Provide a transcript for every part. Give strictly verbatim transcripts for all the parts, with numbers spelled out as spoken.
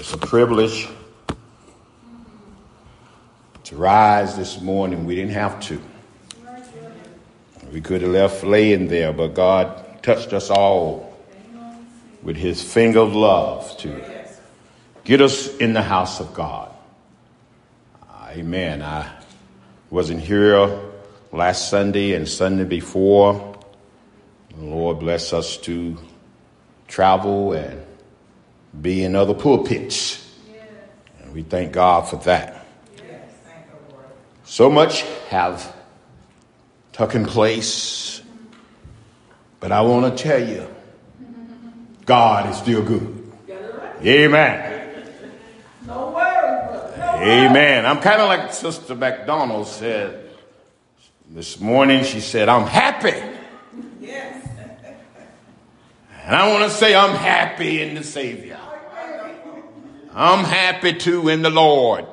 It's a privilege to rise this morning. We didn't have to. We could have left laying there, but God touched us all with his finger of love to get us in the house of God. Amen. I wasn't here last Sunday and Sunday before. The Lord bless us to travel and be in other pulpits. Yes. And we thank God for that. Yes. Thank the Lord. So much have taken place, but I want to tell you, God is still good. Amen. No worries, no Amen. I'm kind of like Sister McDonald said this morning. She said, I'm happy. Yes. And I want to say I'm happy in the Savior. I'm happy too in the Lord.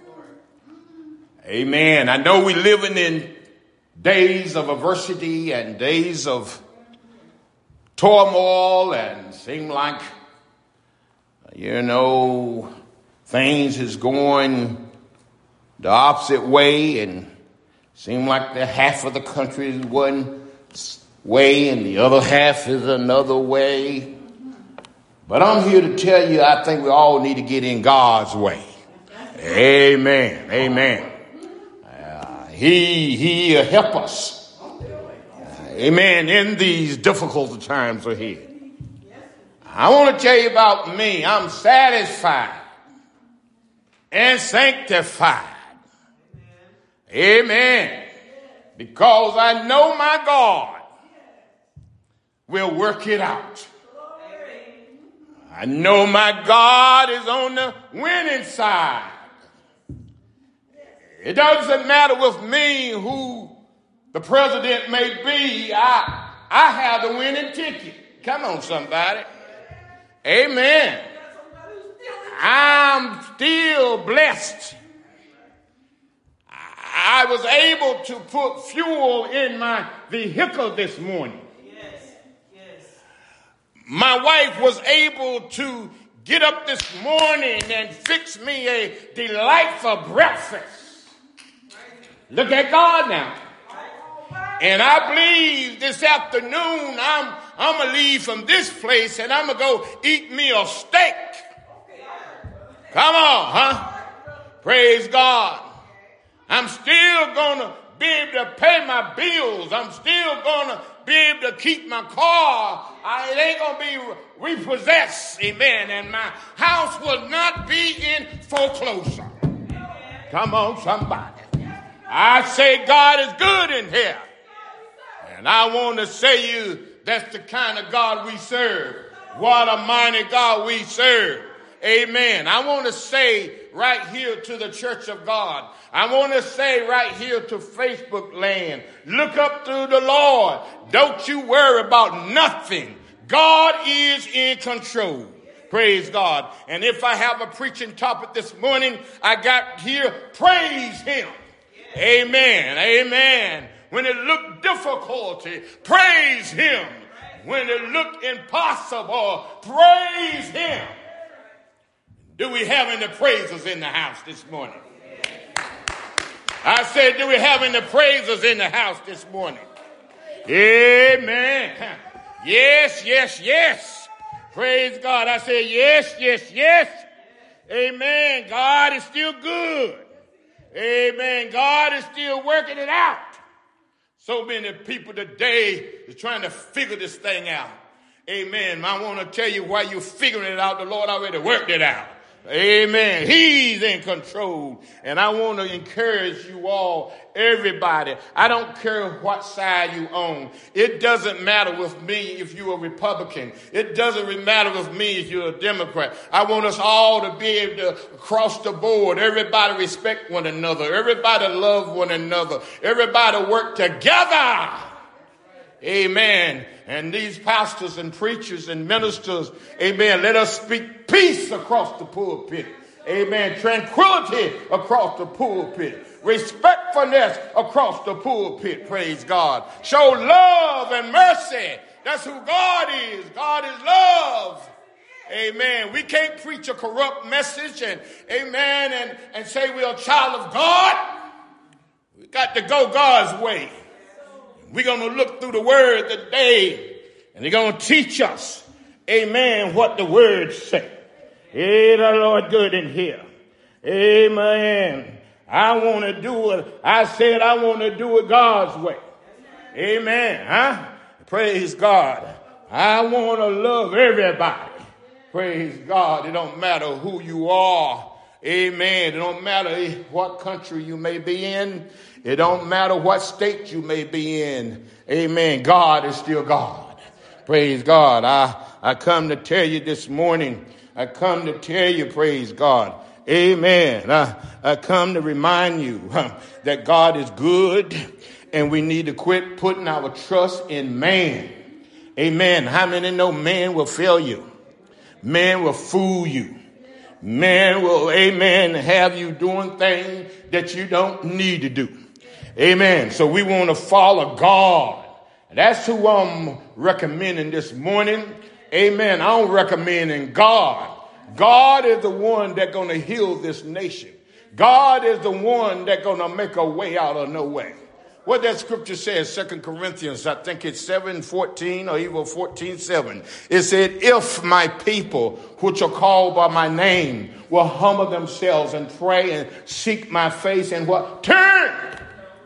Amen. I know we're living in days of adversity and days of turmoil, and seem like, you know, things is going the opposite way, and seem like the half of the country is one way and the other half is another way. But I'm here to tell you, I think we all need to get in God's way. Amen. Amen. Uh, he, he'll help us. Uh, amen. In these difficult times ahead. I want to tell you about me. I'm satisfied and sanctified. Amen. Because I know my God will work it out. I know my God is on the winning side. It doesn't matter with me who the president may be. I, I have the winning ticket. Come on, somebody. Amen. I'm still blessed. I was able to put fuel in my vehicle this morning. My wife was able to get up this morning and fix me a delightful breakfast. Look at God now. And I believe this afternoon I'm, I'm going to leave from this place and I'm going to go eat me a steak. Come on, huh? Praise God. I'm still going to be able to pay my bills. I'm still going to be able to keep my car. I, it ain't going to be repossessed. Amen. And my house will not be in foreclosure. Come on, somebody. I say God is good in here. And I want to say you, that's the kind of God we serve. What a mighty God we serve. Amen. I want to say right here to the church of God, I want to say right here to Facebook land, look up through the Lord. Don't you worry about nothing. God is in control. Praise God. And if I have a preaching topic this morning, I got here, praise him. Amen. Amen. When it looked difficulty, praise him. When it looked impossible, praise him. Do we have any praisers in the house this morning? I said, do we have any praisers in the house this morning? Amen. Yes, yes, yes. Praise God. I said, yes, yes, yes. Amen. God is still good. Amen. God is still working it out. So many people today is trying to figure this thing out. Amen. I want to tell you why you're figuring it out. The Lord already worked it out. Amen. He's in control. And I want to encourage you all, everybody. I don't care what side you own. It doesn't matter with me if you're a Republican. It doesn't matter with me if you're a Democrat. I want us all to be able to cross the board. Everybody respect one another. Everybody love one another. Everybody work together. Amen. And these pastors and preachers and ministers, amen, let us speak peace across the pulpit. Amen. Tranquility across the pulpit. Respectfulness across the pulpit. Praise God. Show love and mercy. That's who God is. God is love. Amen. We can't preach a corrupt message and amen and, and say we're a child of God. We got to go God's way. We're going to look through the word today and they're going to teach us, amen, what the words say. Hey, the Lord good in here. Amen. I want to do it. I said I want to do it God's way. Amen. Huh? Praise God. I want to love everybody. Praise God. It don't matter who you are. Amen. It don't matter what country you may be in. It don't matter what state you may be in. Amen. God is still God. Praise God. I, I come to tell you this morning. I come to tell you, praise God. Amen. I, I come to remind you huh, that God is good and we need to quit putting our trust in man. Amen. How many know man will fail you? Man will fool you. Man will, amen, have you doing things that you don't need to do. Amen. So we want to follow God. That's who I'm recommending this morning. Amen. I'm recommending God. God is the one that's going to heal this nation. God is the one that's going to make a way out of no way. What that scripture says, Second Corinthians, I think it's seven fourteen or even fourteen seven. It said, if my people, which are called by my name, will humble themselves and pray and seek my face and what? Turn.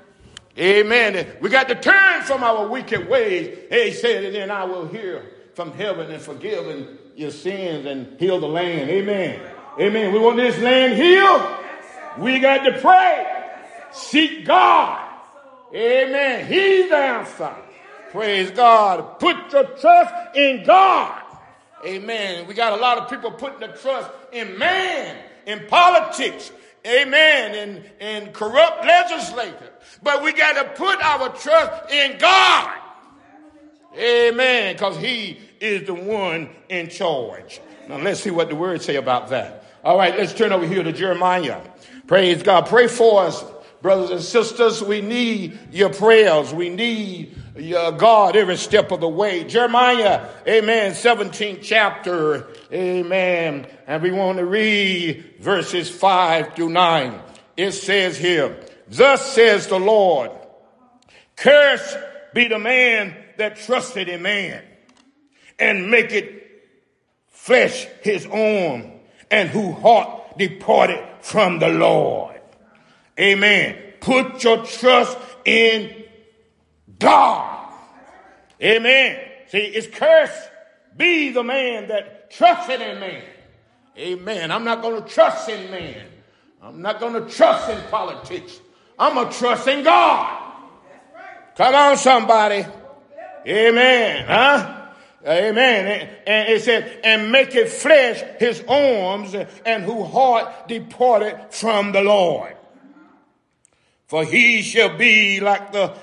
Amen. We got to turn from our wicked ways. He said, and then I will hear from heaven and forgive and your sins and heal the land. Amen. Amen. We want this land healed. We got to pray. Seek God. Amen. He's the answer. Praise God. Put your trust in God. Amen. We got a lot of people putting their trust in man, in politics. Amen. In, in corrupt legislators. But we got to put our trust in God. Amen. Because he is the one in charge. Now let's see what the words say about that. All right, let's turn over here to Jeremiah. Praise God. Pray for us, brothers and sisters. We need your prayers. We need your God every step of the way. Jeremiah, amen, seventeenth chapter, amen. And we want to read verses five through nine. It says here, thus says the Lord, cursed be the man that trusted in man and make it flesh his arm, and who heart departed from the Lord. Amen. Put your trust in God. Amen. See, it's cursed be the man that trusted in man. Amen. I'm not going to trust in man. I'm not going to trust in politics. I'm going to trust in God. Come on, somebody. Amen. Huh? Amen. And it said, and make it flesh his arms, and who heart departed from the Lord. For he shall be like the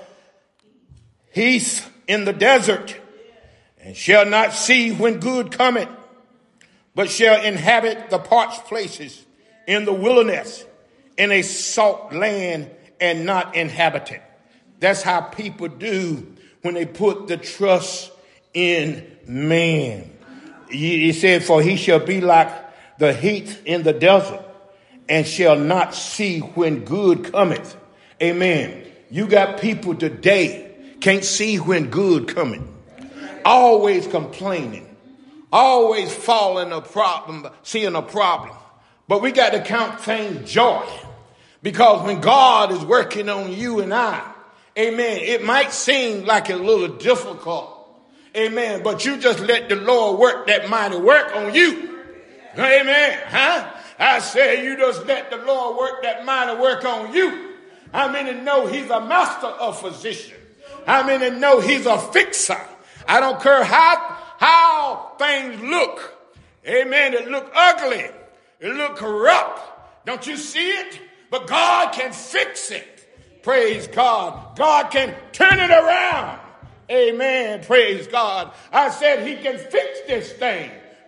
heath in the desert, and shall not see when good cometh, but shall inhabit the parched places in the wilderness, in a salt land, and not inhabited. That's how people do when they put the trust in man. He said, for he shall be like the heath in the desert, and shall not see when good cometh. Amen. You got people today can't see when good coming. Always complaining. Always falling a problem, seeing a problem. But we got to count things joy. Because when God is working on you and I, amen, it might seem like a little difficult. Amen. But you just let the Lord work that mighty work on you. Amen. Huh? I say you just let the Lord work that mighty work on you. How many know he's a master of physician? How many know he's a fixer? I don't care how, how things look. Amen. It look ugly. It look corrupt. Don't you see it? But God can fix it. Praise God. God can turn it around. Amen. Praise God. I said he can fix this thing.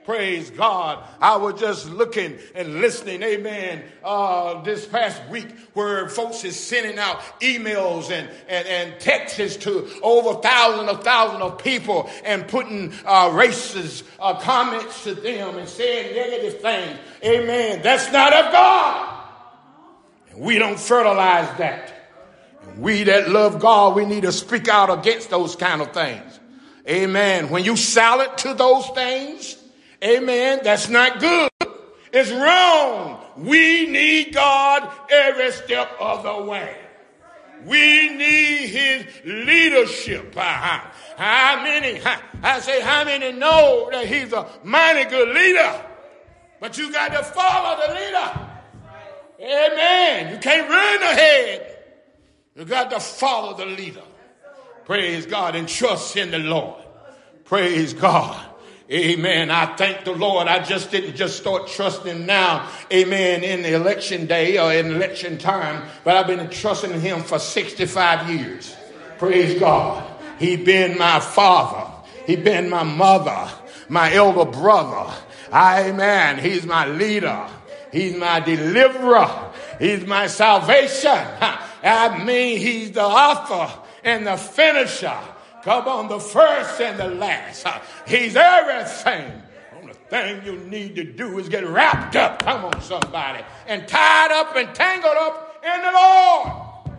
Praise God. I was just looking and listening, amen, uh, this past week where folks is sending out emails and, and, and texts to over thousands of thousands of people and putting uh, racist uh, comments to them and saying negative things. Amen. That's not of God. And we don't fertilize that. And we that love God, we need to speak out against those kind of things. Amen. When you salad to those things, amen, that's not good. It's wrong. We need God every step of the way. We need his leadership. Uh-huh. How many, I say, how many know that he's a mighty good leader? But you got to follow the leader. Amen. You can't run ahead. You got to follow the leader. Praise God and trust in the Lord. Praise God. Amen. I thank the Lord. I just didn't just start trusting now, amen, in the election day or in election time, but I've been trusting him for sixty-five years. Praise God. He's been my father. He's been my mother, my elder brother. Amen. He's my leader. He's my deliverer. He's my salvation. I mean, he's the author and the finisher. Come on, the first and the last. He's everything. The only thing you need to do is get wrapped up. Come on, somebody. And tied up and tangled up in the Lord.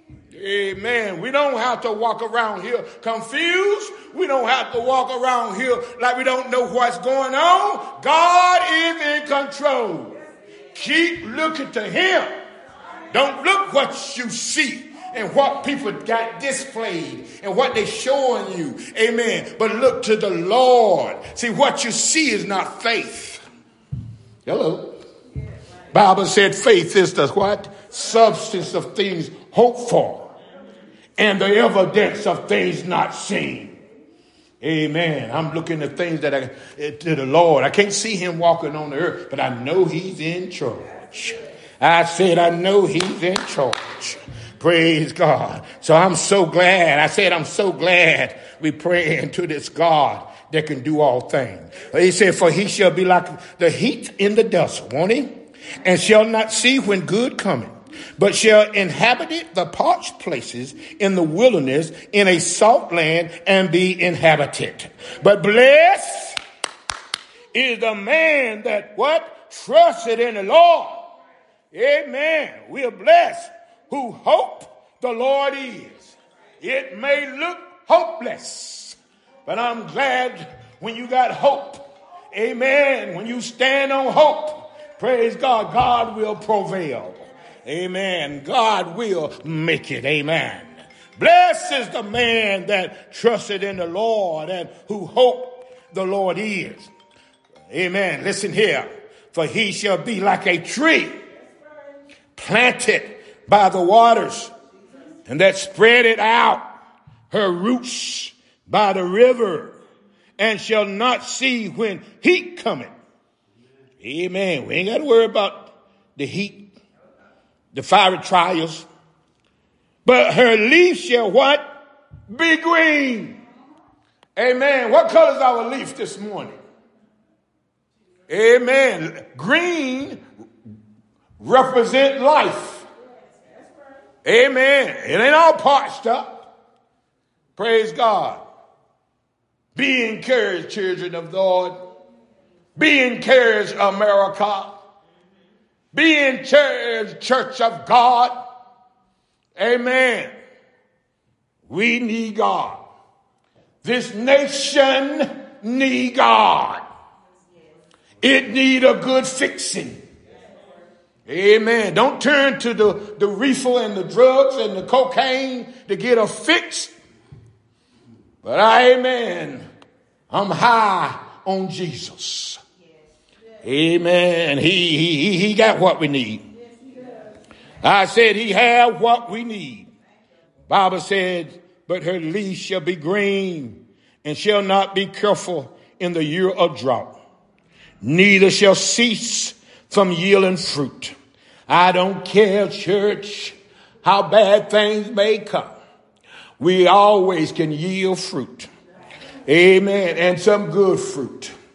Amen. We don't have to walk around here confused. We don't have to walk around here like we don't know what's going on. God is in control. Keep looking to him. Don't look what you see and what people got displayed and what they showing you. Amen. But look to the Lord. See, what you see is not faith. Hello. Bible said faith is the what? Substance of things hoped for and the evidence of things not seen. Amen. I'm looking at things that I, to the Lord. I can't see him walking on the earth, but I know he's in charge. I said, I know he's in charge. Praise God. So I'm so glad. I said, I'm so glad we pray into this God that can do all things. He said, for he shall be like the heat in the desert, won't he? And shall not see when good cometh, but shall inhabit the parched places in the wilderness in a salt land and be inhabited. But blessed is the man that what? Trusted in the Lord. Amen. We are blessed who hope the Lord is. It may look hopeless, but I'm glad when you got hope. Amen. When you stand on hope, praise God, God will prevail. Amen. God will make it. Amen. Blessed is the man that trusted in the Lord and who hope the Lord is. Amen. Listen here. For he shall be like a tree planted by the waters, and that spread it out her roots by the river, and shall not see when heat cometh. Amen. We ain't got to worry about the heat, the fiery trials. But her leaf shall what? Be green. Amen. What color is our leaf this morning? Amen. Green represent life. Amen. It ain't all parched up. Praise God. Be encouraged, children of the Lord. Be encouraged, America. Be encouraged, Church of God. Amen. We need God. This nation need God. It need a good fixing. Amen. Don't turn to the, the reefer and the drugs and the cocaine to get a fix. But amen. I'm high on Jesus. Amen. He, he, he got what we need. I said he had what we need. Bible said, but her leaf shall be green and shall not be careful in the year of drought. Neither shall cease from yielding fruit. I don't care, church, how bad things may come. We always can yield fruit. Amen. And some good fruit.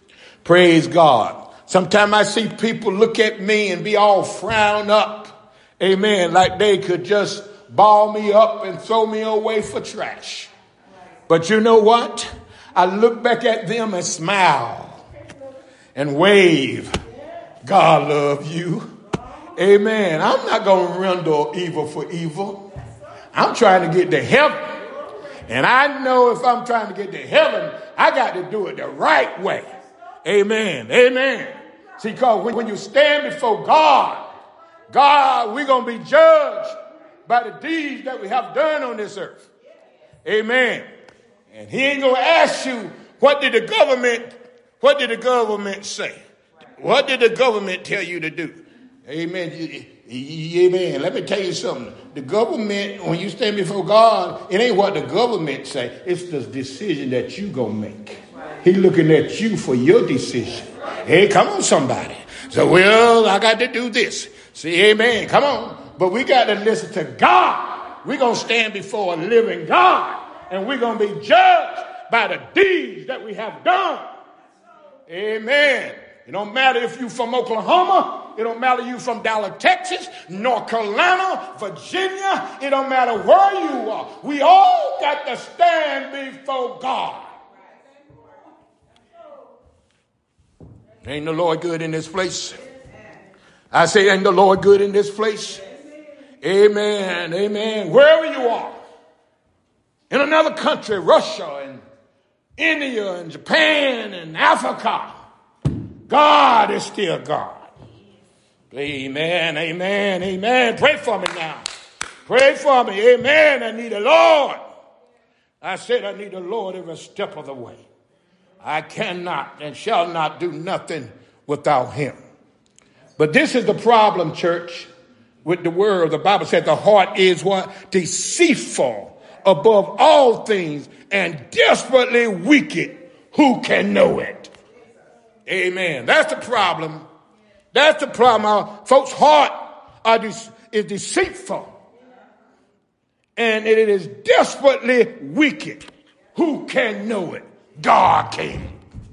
Praise God. Sometimes I see people look at me and be all frowned up. Amen. Like they could just ball me up and throw me away for trash. But you know what? I look back at them and smile and wave. God love you. Amen. I'm not going to render evil for evil. I'm trying to get to heaven. And I know if I'm trying to get to heaven, I got to do it the right way. Amen. Amen. See, because when, when you stand before God, God, we're going to be judged by the deeds that we have done on this earth. Amen. And he ain't going to ask you, what did the government, what did the government say? What did the government tell you to do? Amen. Amen. Let me tell you something. The government, when you stand before God, it ain't what the government say. It's the decision that you gonna make. He looking at you for your decision. Hey, come on, somebody. So, well, I got to do this. See, amen. Come on. But we got to listen to God. We're going to stand before a living God. And we're going to be judged by the deeds that we have done. Amen. It don't matter if you from Oklahoma. It don't matter if you from Dallas, Texas, North Carolina, Virginia. It don't matter where you are. We all got to stand before God. Ain't the Lord good in this place? I say, ain't the Lord good in this place? Amen. Amen. Wherever you are, in another country, Russia and India and Japan and Africa, God is still God. Amen. Amen. Amen. Pray for me now. Pray for me. Amen. I need the Lord. I said I need the Lord every step of the way. I cannot and shall not do nothing without him. But this is the problem, church, with the world. The Bible said the heart is what? Deceitful above all things and desperately wicked. Who can know it? Amen. That's the problem. That's the problem. Our folks' heart are de- is deceitful. And it is desperately wicked. Who can know it? God can.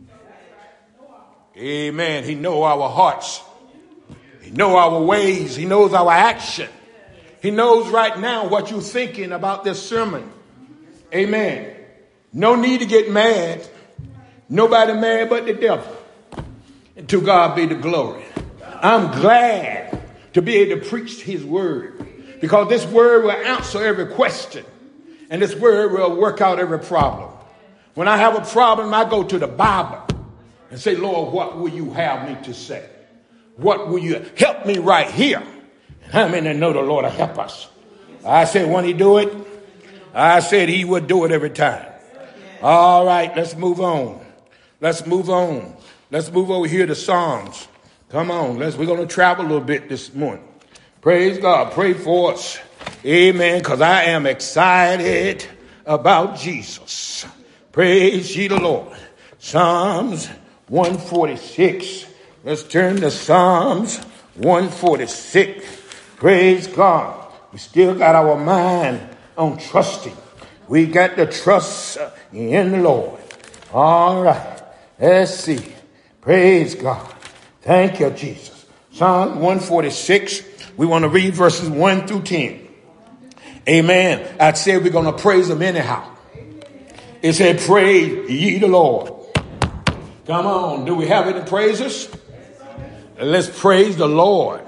Amen. He knows our hearts. He knows our ways. He knows our action. He knows right now what you're thinking about this sermon. Amen. No need to get mad. Nobody mad but the devil. And to God be the glory. I'm glad to be able to preach his word, because this word will answer every question. And this word will work out every problem. When I have a problem, I go to the Bible and say, Lord, what will you have me to say? What will you help me right here? And how many know the Lord will help us? I said, when he do it, I said he would do it every time. All right, let's move on. Let's move on. Let's move over here to Psalms. Come on, let's. We're going to travel a little bit this morning. Praise God. Pray for us. Amen, because I am excited about Jesus. Praise ye the Lord. Psalms one forty-six. Let's turn to Psalms one forty-six. Praise God. We still got our mind on trusting. We got to trust in the Lord. All right. Let's see. Praise God. Thank you, Jesus. Psalm one forty-six. We want to read verses one through ten. Amen. I said we're going to praise him anyhow. It said, praise ye the Lord. Come on. Do we have any praises? Let's praise the Lord.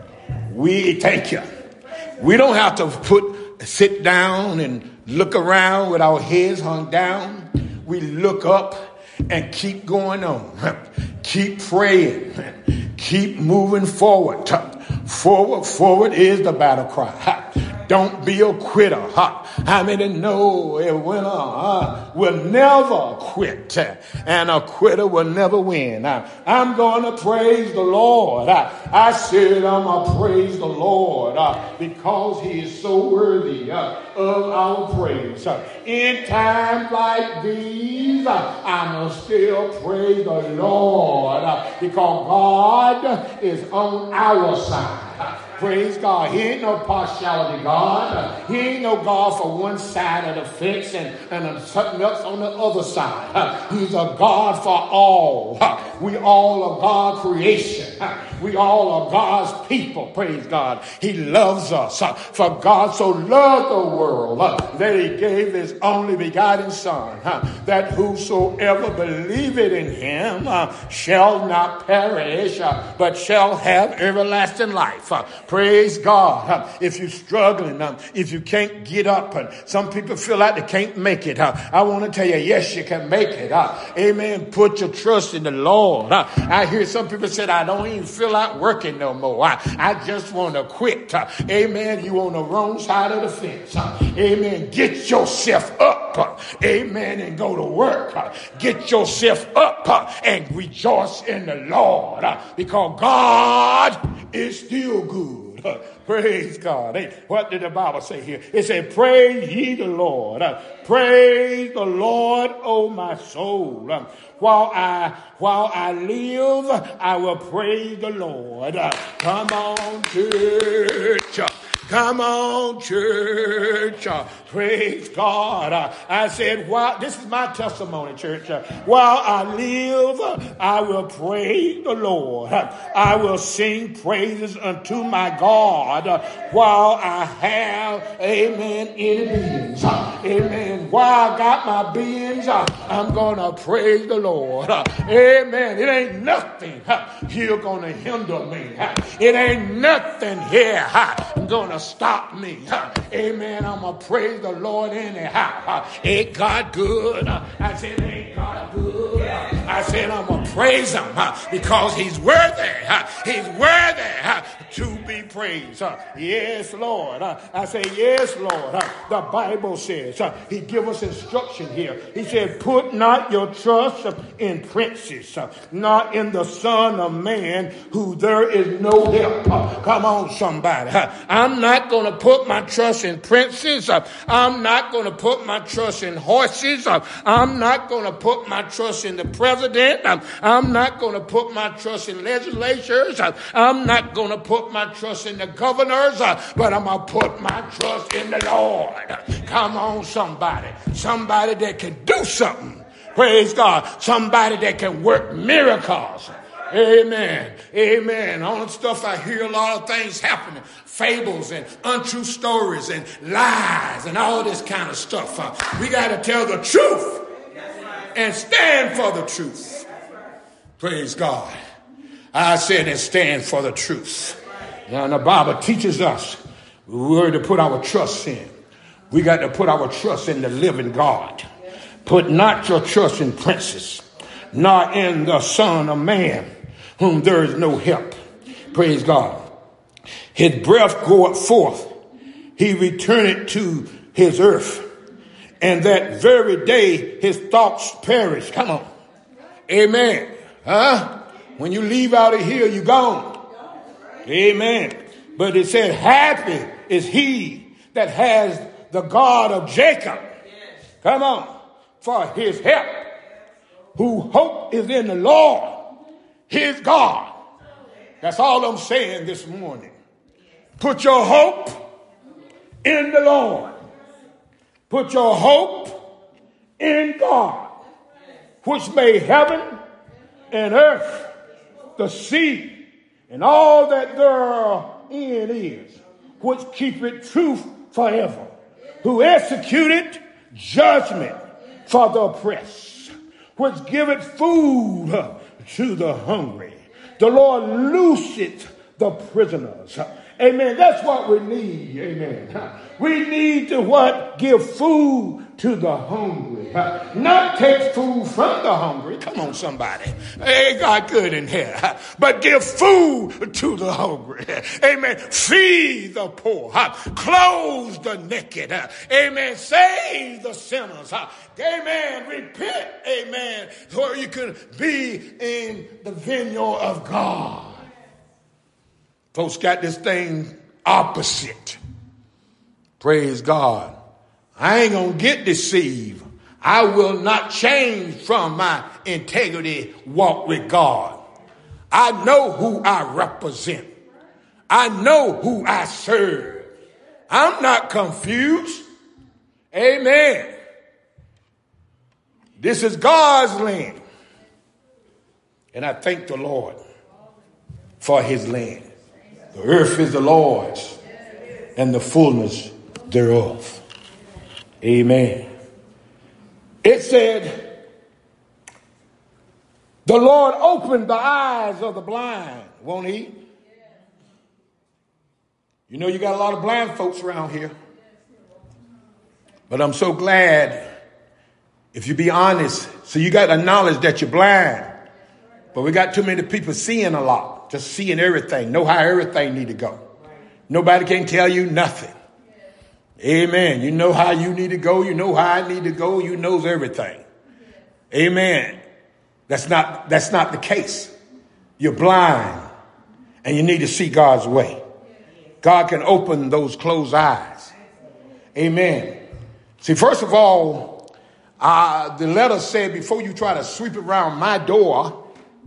We thank you. We don't have to put, sit down and look around with our heads hung down. We look up and keep going on. Keep praying. Keep moving forward. Forward, forward is the battle cry. Don't be a quitter. How many know a winner uh, will never quit, and a quitter will never win? I, I'm going to praise the Lord. I, I said I'm going to praise the Lord uh, because he is so worthy uh, of our praise. Uh, in times like these, uh, I'm going to still praise the Lord uh, because God is on our side. Praise God. He ain't no partiality God. He ain't no God for one side of the fence and, and something else on the other side. He's a God for all. We all are God's creation. We all are God's people. Praise God. He loves us. For God so loved the world that he gave his only begotten Son, that whosoever believeth in him shall not perish, but shall have everlasting life. Praise God. If you're struggling, if you can't get up, and some people feel like they can't make it, I want to tell you, yes, you can make it. Amen. Put your trust in the Lord. I hear some people say, I don't even feel like working no more. I, I just want to quit. Amen. You on the wrong side of the fence. Amen. Get yourself up. Amen. And go to work. Get yourself up and rejoice in the Lord, because God is still good. Praise God. Hey, what did the Bible say here? It said, praise ye the Lord. Praise the Lord, O my soul. While I while I live, I will praise the Lord. Come on, church. Come on, church. Praise God. I said, while, this is my testimony, church. While I live, I will praise the Lord. I will sing praises unto my God while I have, amen, any beings. Amen. While I got my beings, I'm going to praise the Lord. Amen. It ain't nothing here going to hinder me. It ain't nothing here going to stop me. Amen. I'm going to praise the Lord anyhow. Ain't God good? I said, ain't God good? I said, I'm going to praise him because he's worthy. He's worthy to be praised. Yes, Lord. I say, yes, Lord. The Bible says, he give us instruction here. He said, put not your trust in princes, not in the Son of Man, who there is no help. Come on, somebody. I'm not going to put my trust in princes. I'm not going to put my trust in horses. I'm not going to put my trust in the president. I'm not going to put my trust in legislatures. I'm not going to put my trust in the governors, but I'm going to put my trust in the Lord. Come on, somebody. Somebody that can do something. Praise God. Somebody that can work miracles. Amen. Amen. All the stuff I hear, a lot of things happening. Fables and untrue stories and lies and all this kind of stuff. Uh, we got to tell the truth and stand for the truth. Praise God. I said and stand for the truth. Now, the Bible teaches us we're to put our trust in. We got to put our trust in the living God. Put not your trust in princes, nor in the Son of Man, whom there is no help. Praise God. His breath goeth forth, he returneth to his earth, and that very day his thoughts perish. Come on. Amen. Huh? When you leave out of here, you gone. Amen. But it said, happy is he that has the God of Jacob. Come on. For his help, who hope is in the Lord, his God. That's all I'm saying this morning. Put your hope in the Lord. Put your hope in God, which made heaven and earth, the sea, and all that therein is, which keepeth truth forever, who executed judgment for the oppressed, which giveth food to the hungry. The Lord looseth the prisoners. Amen. That's what we need. Amen. We need to what? Give food to the hungry. Not take food from the hungry. Come on, somebody. Hey, God good in here. But give food to the hungry. Amen. Feed the poor. Clothe the naked. Amen. Save the sinners. Amen. Repent. Amen. So you can be in the vineyard of God. Folks got this thing opposite. Praise God. I ain't going to get deceived. I will not change from my integrity walk with God. I know who I represent. I know who I serve. I'm not confused. Amen. This is God's land. And I thank the Lord for his land. The earth is the Lord's and the fullness thereof. Amen. It said, the Lord opened the eyes of the blind, won't he? You know, you got a lot of blind folks around here. But I'm so glad, if you be honest, so you got to acknowledge that you're blind. But we got too many people seeing a lot, just seeing everything, know how everything need to go. Nobody can tell you nothing. Amen. You know how you need to go. You know how I need to go. You knows everything. Amen. That's not, that's not the case. You're blind and you need to see God's way. God can open those closed eyes. Amen. See, first of all, uh, the letter said, before you try to sweep around my door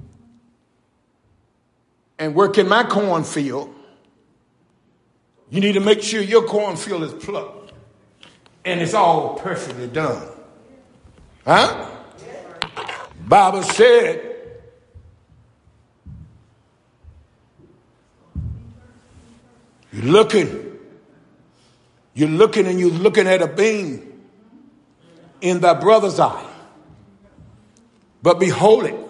and work in my cornfield, you need to make sure your cornfield is plucked and it's all perfectly done. Huh? Bible said, you're looking, you're looking and you're looking at a beam in thy brother's eye. But behold it.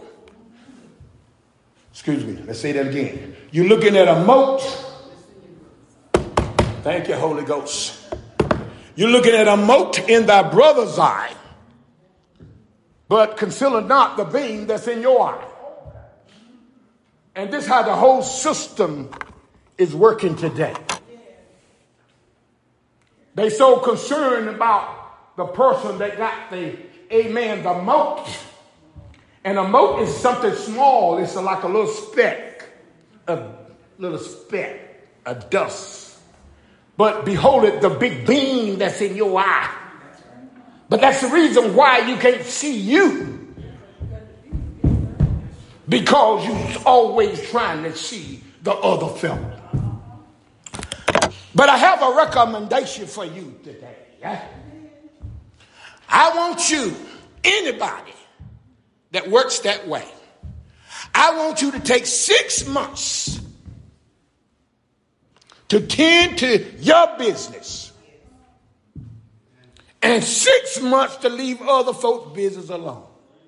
Excuse me, let's say that again. You're looking at a mote. Thank you, Holy Ghost. You're looking at a mote in thy brother's eye, but consider not the beam that's in your eye. And this is how the whole system is working today. They so concerned about the person that got the, amen, the mote. And a mote is something small. It's like a little speck, a little speck, a dust. But behold it, the big beam that's in your eye. But that's the reason why you can't see you. Because you're always trying to see the other fellow. But I have a recommendation for you today. Yeah? I want you, anybody that works that way, I want you to take six months to tend to your business and six months to leave other folks' business alone.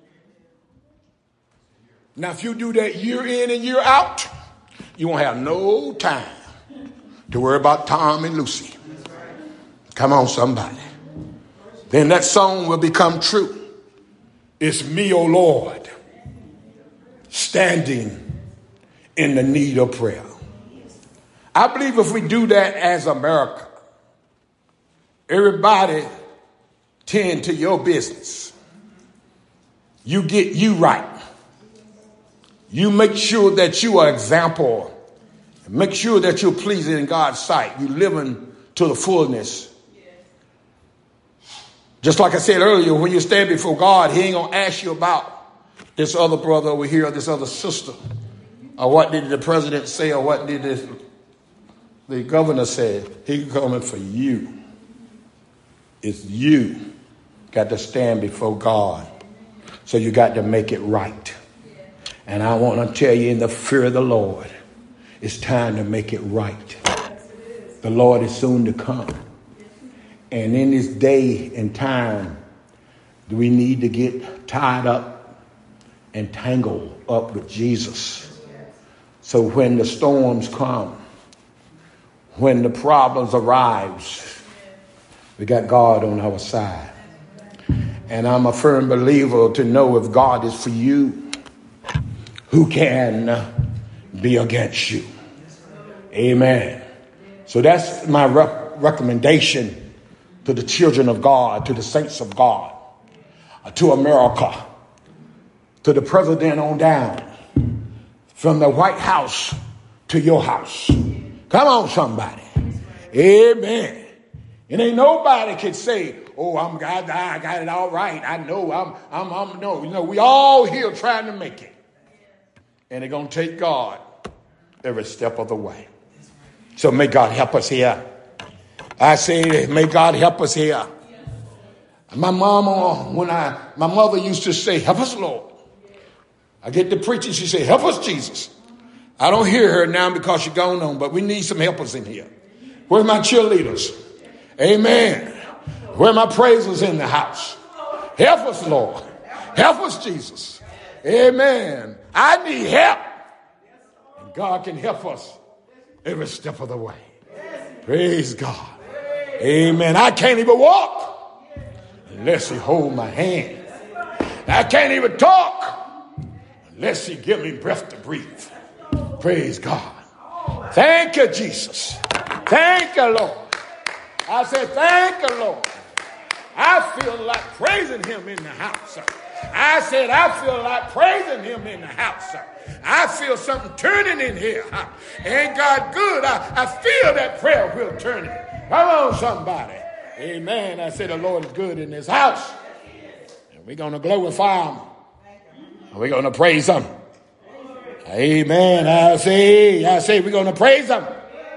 Now, if you do that year in and year out, you won't have no time to worry about Tom and Lucy. Come on, somebody. Then that song will become true. It's me, O Lord, standing in the need of prayer. I believe if we do that as America, everybody tend to your business. You get you right. You make sure that you are example. Make sure that you're pleasing in God's sight. You living to the fullness. Just like I said earlier, when you stand before God, he ain't going to ask you about this other brother over here or this other sister. Or what did the president say or what did this, the governor say. He's coming for you. It's you got to stand before God. So you got to make it right. And I want to tell you, in the fear of the Lord, it's time to make it right. The Lord is soon to come. And in this day and time, we need to get tied up and tangled up with Jesus. So when the storms come, when the problems arise, we got God on our side. And I'm a firm believer to know if God is for you, who can be against you? Amen. So that's my re- recommendation to the children of God, to the saints of God, uh, to America, to the president on down, from the White House to your house. Come on, somebody. Amen. And ain't nobody can say, oh, I'm God, I got it all right. I know I'm, I'm, I'm, no, you know, we all here trying to make it. And they're going to take God every step of the way. So may God help us here. I say, may God help us here. My mama, when I, my mother used to say, help us, Lord. I get to preaching, she say, help us, Jesus. I don't hear her now because she's gone on, but we need some helpers in here. Where's my cheerleaders? Amen. Where are my praisers in the house? Help us, Lord. Help us, Jesus. Amen. I need help. And God can help us every step of the way. Praise God. Amen. I can't even walk unless he hold my hand. I can't even talk unless he give me breath to breathe. Praise God. Thank you, Jesus. Thank you, Lord. I said, thank you, Lord. I feel like praising him in the house. I said, I feel like praising him in the house. I feel something turning in here. Ain't God good? I, I feel that prayer wheel turning. Come on, somebody. Amen. I said, the Lord is good in this house. And we're going to glorify him. And we're going to praise him. Amen. I say, I say, we're going to praise him.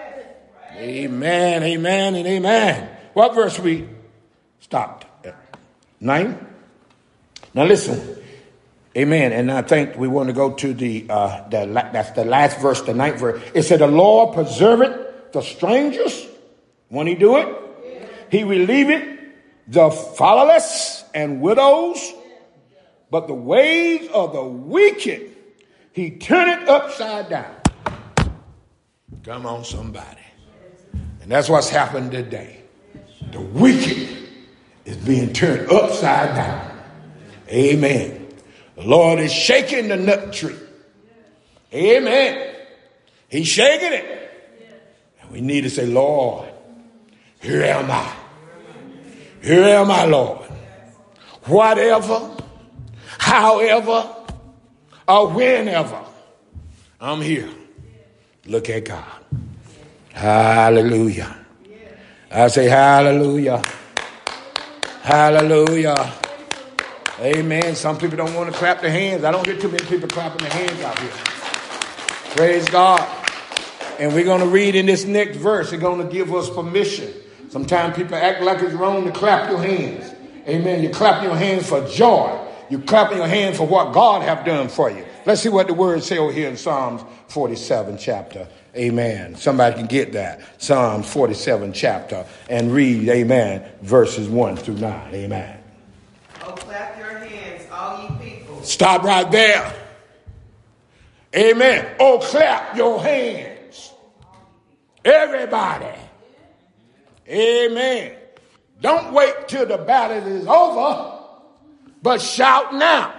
Amen, amen, and amen. What verse we stopped at? Nine? Now listen. Amen. And I think we want to go to the, uh, the that's the last verse, the ninth verse. It said, the Lord preserveth the strangers when he do it. He relieveth the fatherless and widows. But the ways of the wicked, he turneth upside down. Come on, somebody. And that's what's happened today. The wicked is being turned upside down. Amen. The Lord is shaking the nut tree. Amen. He's shaking it. And we need to say, Lord, here am I. Here am I, Lord. Whatever, however, or whenever, I'm here. Look at God. Hallelujah. I say hallelujah. Hallelujah. Amen. Some people don't want to clap their hands. I don't hear too many people clapping their hands out here. Praise God. And we're going to read in this next verse. It's going to give us permission. Sometimes people act like it's wrong to clap your hands. Amen. You clap your hands for joy. You clap your hands for what God have done for you. Let's see what the words say over here in Psalms forty-seven chapter. Amen. Somebody can get that. Psalms forty-seven chapter and read, amen, verses one through nine. Amen. Oh, clap your hands, all ye people. Stop right there. Amen. Oh, clap your hands. Everybody. Amen. Don't wait till the battle is over, but shout now.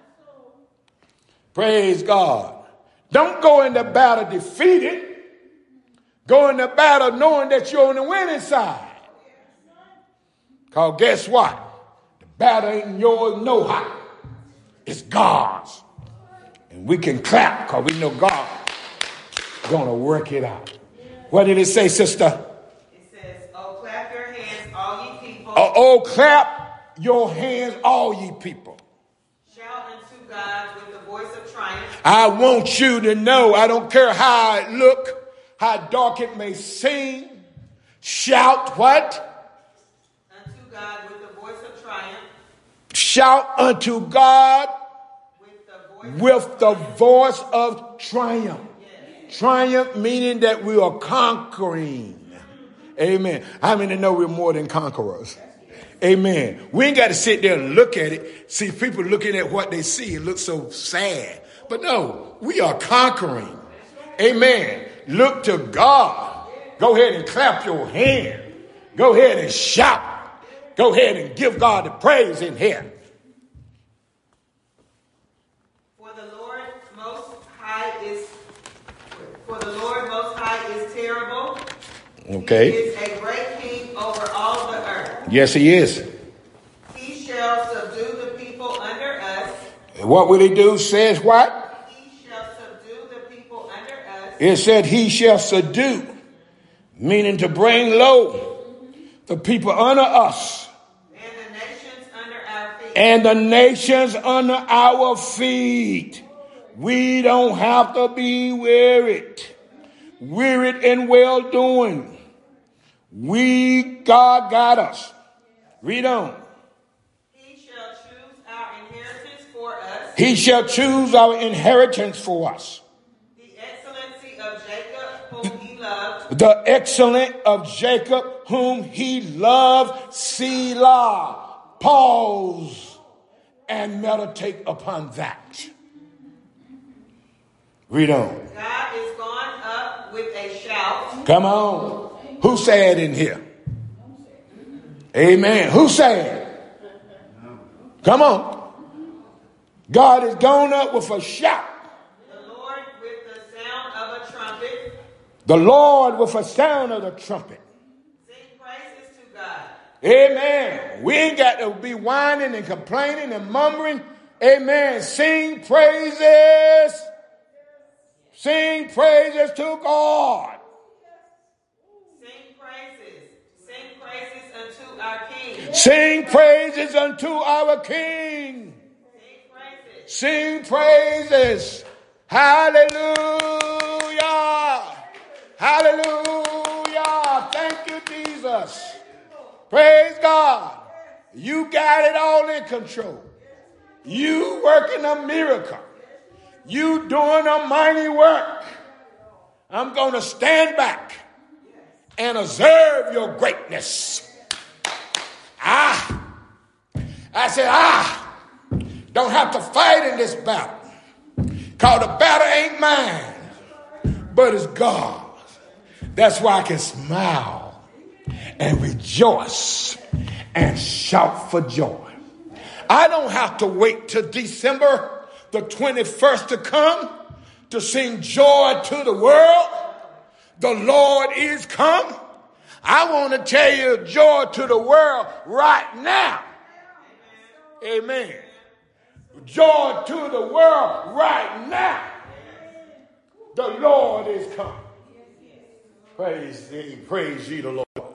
Praise God. Don't go into battle defeated. Go into battle knowing that you're on the winning side. Because guess what? The battle ain't yours no how. It's God's. And we can clap because we know God is going to work it out. What did it say, sister? It says, oh, clap your hands, all ye people. Oh, oh clap your hands, all ye people. Shout unto God with the voice of triumph. I want you to know, I don't care how it look, how dark it may seem. Shout what? Unto God with the voice of triumph. Shout unto God With the voice, with the voice of triumph. Yes. Triumph meaning that we are conquering. Amen. How many know we're more than conquerors? Amen. We ain't got to sit there and look at it. See, people looking at what they see, it looks so sad. But no, we are conquering. Amen. Look to God. Go ahead and clap your hand. Go ahead and shout. Go ahead and give God the praise in here. For the Lord most high is for the Lord most high is terrible. Okay. He is a great king over all the earth. Yes, he is. He shall subdue the people under us. And what will he do? Says what? He shall subdue the people under us. It said he shall subdue, meaning to bring low the people under us. And the nations under our feet. And the nations under our feet. We don't have to be worried. wearied in well doing. We, God got us. Read on. He shall choose our inheritance for us. He shall choose our inheritance for us. The excellency of Jacob, whom he loved. The excellent of Jacob, whom he loved. Selah. Pause and meditate upon that. Read on. God is gone up with a shout. Come on. Who said in here? Amen. Who said? Come on. God is gone up with a shout. The Lord with the sound of a trumpet. The Lord with a sound of the trumpet. Sing praises to God. Amen. We ain't got to be whining and complaining and mumbling. Amen. Sing praises. Sing praises to God. Sing praises. Sing praises unto our King. Sing praises unto our King. Sing praises. Sing praises. Hallelujah. Hallelujah. Thank you, Jesus. Praise God. You got it all in control. You working a miracle. You doing a mighty work. I'm going to stand back and observe your greatness. Ah, I said, ah, don't have to fight in this battle. Because the battle ain't mine, but it's God's. That's why I can smile and rejoice and shout for joy. I don't have to wait till December the twenty-first to come to sing joy to the world. The Lord is come. I want to tell you joy to the world right now. Amen. Joy to the world right now. The Lord is come. Praise thee, praise ye the Lord.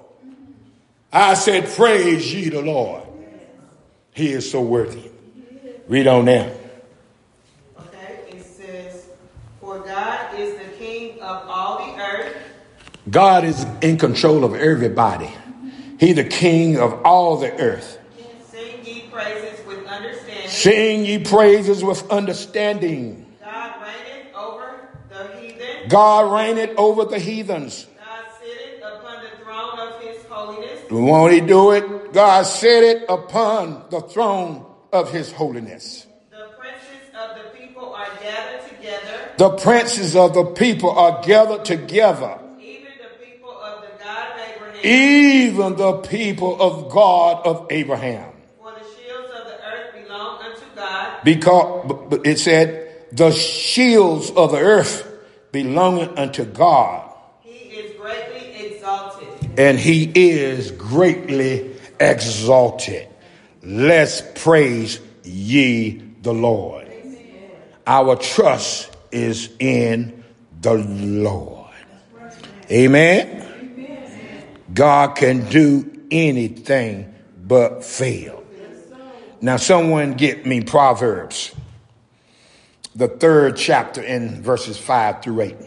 I said, praise ye the Lord. He is so worthy. Read on now. Okay, it says, for God is the King of all the earth. God is in control of everybody. He the King of all the earth. Sing ye praises with understanding. Sing ye praises with understanding. God reigneth over the heathen. God reigneth over the heathens. God sitteth upon the throne of his holiness. Won't he do it? God sitteth upon the throne of his holiness. The princes of the people are gathered together. The princes of the people are gathered together. Even the people of the God of Abraham. Even the people of God of Abraham. For the shields of the earth belong unto God. Because it said, the shields of the earth belonging unto God. He is greatly exalted. And he is greatly exalted. Let's praise ye the Lord. Amen. Our trust is in the Lord. Amen. Amen. God can do anything but fail. Now someone get me Proverbs, the third chapter in verses five through eight.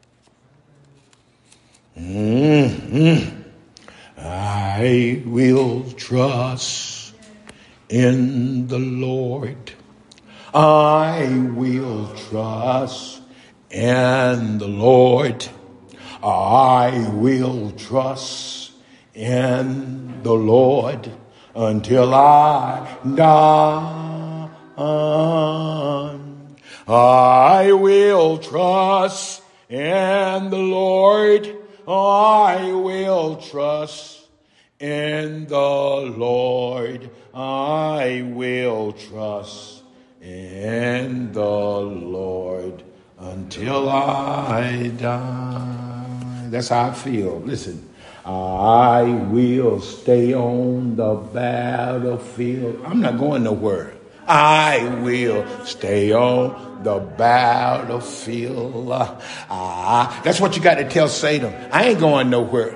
Mm-hmm. I will trust in the Lord. I will trust in the Lord. I will trust in the Lord until I die. I will trust in the Lord. I will trust in the Lord. I will trust in the Lord until I die. That's how I feel. Listen, I will stay on the battlefield. I'm not going nowhere. I will stay on the battlefield. Ah, that's what you got to tell Satan. I ain't going nowhere.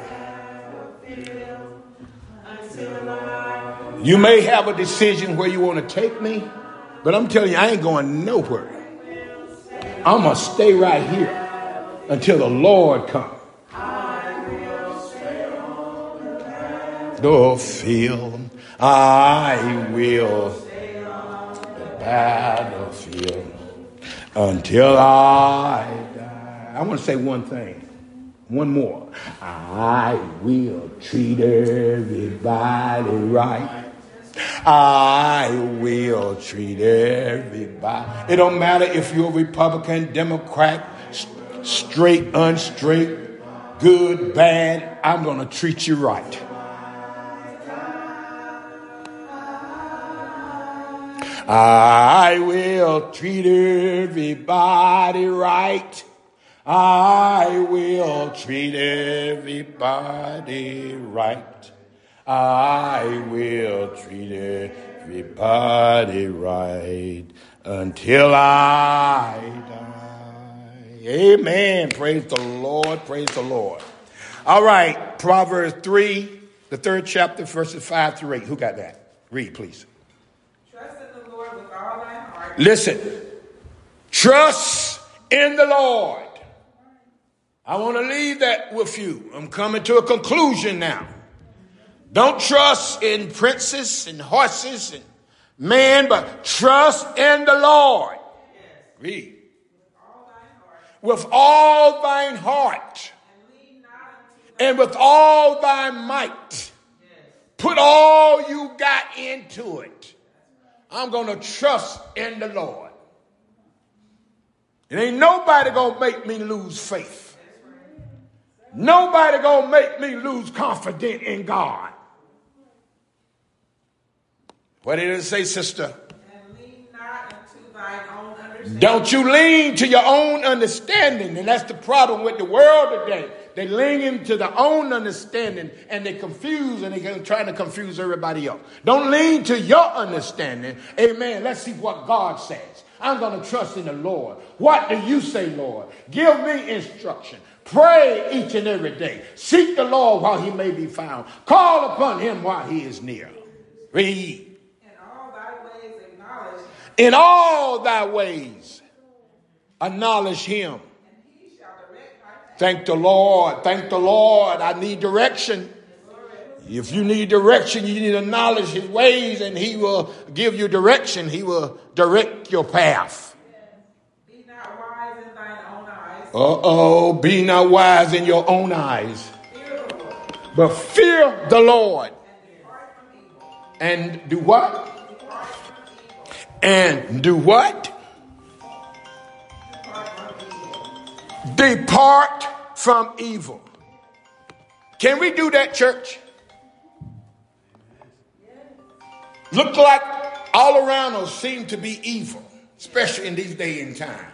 You may have a decision where you want to take me, but I'm telling you, I ain't going nowhere. I'm going to stay right here. until the Lord comes. The field, I will the battlefield until I die. I want to say one thing, one more. I will treat everybody right. I will treat everybody. It don't matter if you're a Republican, Democrat, straight, unstraight, good, bad. I'm going to treat you right. I will treat everybody right. I will treat everybody right. I will treat everybody right until I die. Amen. Praise the Lord. Praise the Lord. All right. Proverbs three, the third chapter, verses five through eight. Who got that? Read, please. Listen, trust in the Lord. I want to leave that with you. I'm coming to a conclusion now. Don't trust in princes and horses and man, but trust in the Lord. Read. With all thine heart and with all thy might. Put all you got into it. I'm going to trust in the Lord. It ain't nobody going to make me lose faith. Nobody going to make me lose confidence in God. What did it say, sister? And lean not unto thine own understanding. Don't you lean to your own understanding. And that's the problem with the world today. They lean into their own understanding and they confuse and they're trying to confuse everybody else. Don't lean to your understanding. Amen. Let's see what God says. I'm going to trust in the Lord. What do you say, Lord? Give me instruction. Pray each and every day. Seek the Lord while he may be found. Call upon him while he is near. Read. In all thy ways acknowledge him. In all thy ways acknowledge him. Thank the Lord. Thank the Lord. I need direction. If you need direction, you need to acknowledge his ways and he will give you direction. He will direct your path. Be not wise in thine own eyes. Uh-oh. Be not wise in your own eyes. But fear the Lord. And do what? And do what? Depart from evil. Can we do that, church? Look like all around us seem to be evil, especially in these days and time.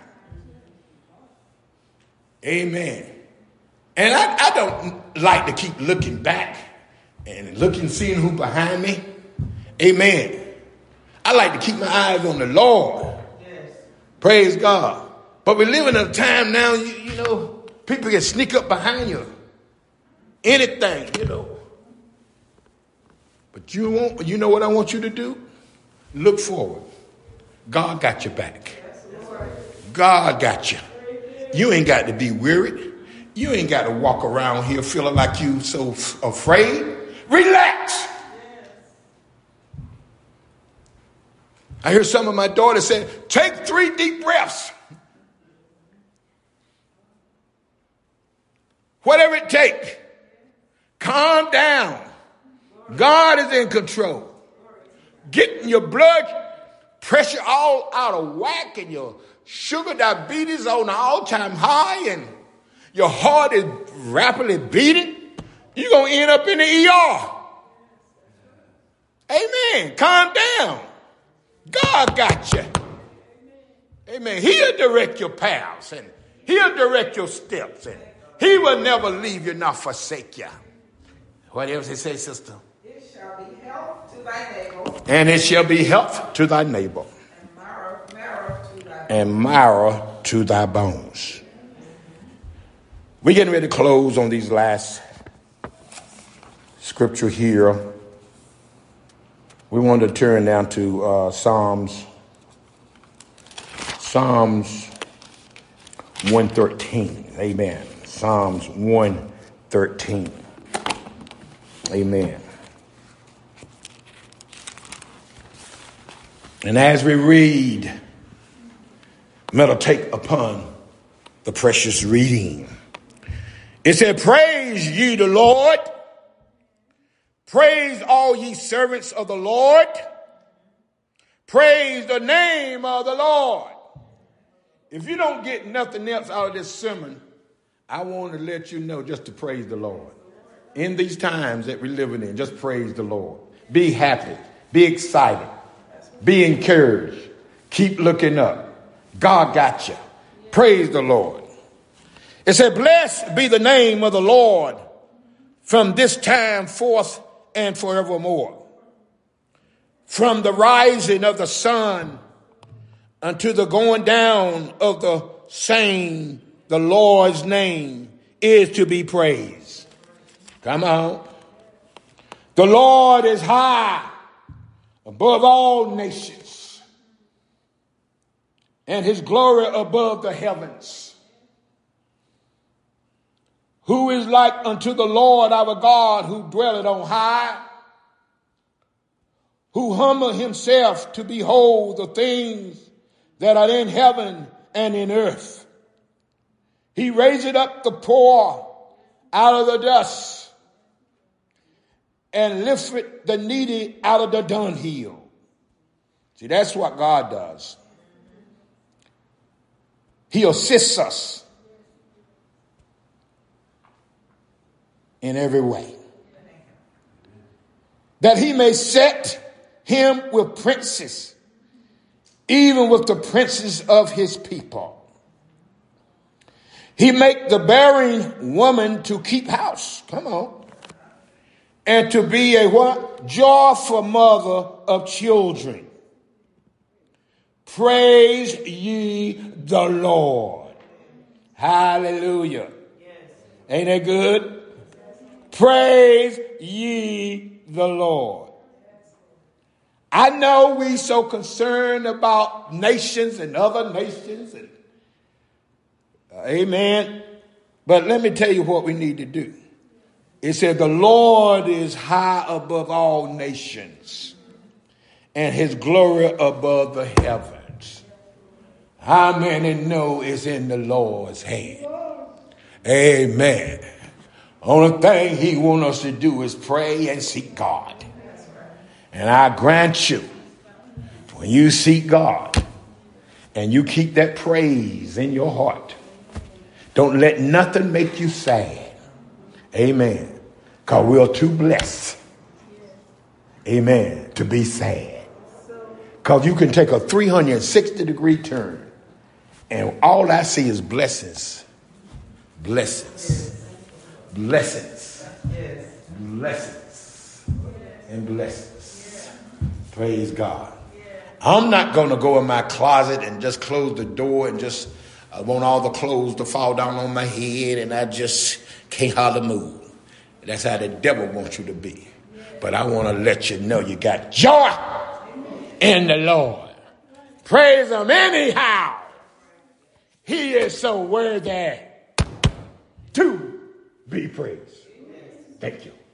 Amen. And I, I don't like to keep looking back and looking, seeing who behind me. Amen. I like to keep my eyes on the Lord. Yes. Praise God. But we live in a time now, you, you know, people can sneak up behind you. Anything, you know. But you won't, you know what I want you to do? Look forward. God got your back. God got you. You ain't got to be worried. You ain't got to walk around here feeling like you so f- afraid. Relax. I hear some of my daughters say, take three deep breaths. Whatever it takes. Calm down. God is in control. Getting your blood pressure all out of whack and your sugar diabetes on the all-time high and your heart is rapidly beating, you're going to end up in the E R. Amen. Calm down. God got you. Amen. He'll direct your paths and he'll direct your steps and he will never leave you nor forsake you. What else he say, sister? It shall be health to thy navel. And it shall be health to thy navel. And marrow, marrow to thy bones. And marrow to thy bones. We're getting ready to close on these last scripture here. We want to turn now to uh, Psalms. Psalms one thirteen. Amen. Psalms one thirteen. Amen. And as we read, meditate upon the precious reading. It said, praise ye the Lord. Praise all ye servants of the Lord. Praise the name of the Lord. If you don't get nothing else out of this sermon, I want to let you know just to praise the Lord. In these times that we're living in, just praise the Lord. Be happy. Be excited. Be encouraged. Keep looking up. God got you. Praise the Lord. It said, blessed be the name of the Lord from this time forth and forevermore. From the rising of the sun unto the going down of the same, the Lord's name is to be praised. Come on. The Lord is high above all nations, and his glory above the heavens. Who is like unto the Lord our God, who dwelleth on high, who humbled himself to behold the things that are in heaven and in earth. He raised up the poor out of the dust and lifted the needy out of the dunghill. See, that's what God does. He assists us in every way, that he may set him with princes, even with the princes of his people. He make the bearing woman to keep house. Come on. And to be a what? Joyful mother of children. Praise ye the Lord. Hallelujah. Yes. Ain't that good? Praise ye the Lord. I know we so concerned about nations and other nations. And, uh, amen. But let me tell you what we need to do. It said the Lord is high above all nations, and his glory above the heavens. How many know it's in the Lord's hand? Amen. Only thing he wants us to do is pray and seek God. And I grant you, when you seek God and you keep that praise in your heart, don't let nothing make you sad. Amen. Because we're too blessed. Amen. To be sad. Because you can take a three hundred sixty degree turn and all I see is blessings. Blessings. Blessings. Blessings. And blessings. Praise God. I'm not going to go in my closet and just close the door and just I want all the clothes to fall down on my head and I just can't hardly move. That's how the devil wants you to be. But I want to let you know you got joy in the Lord. Praise him anyhow. He is so worthy to be praised. Thank you.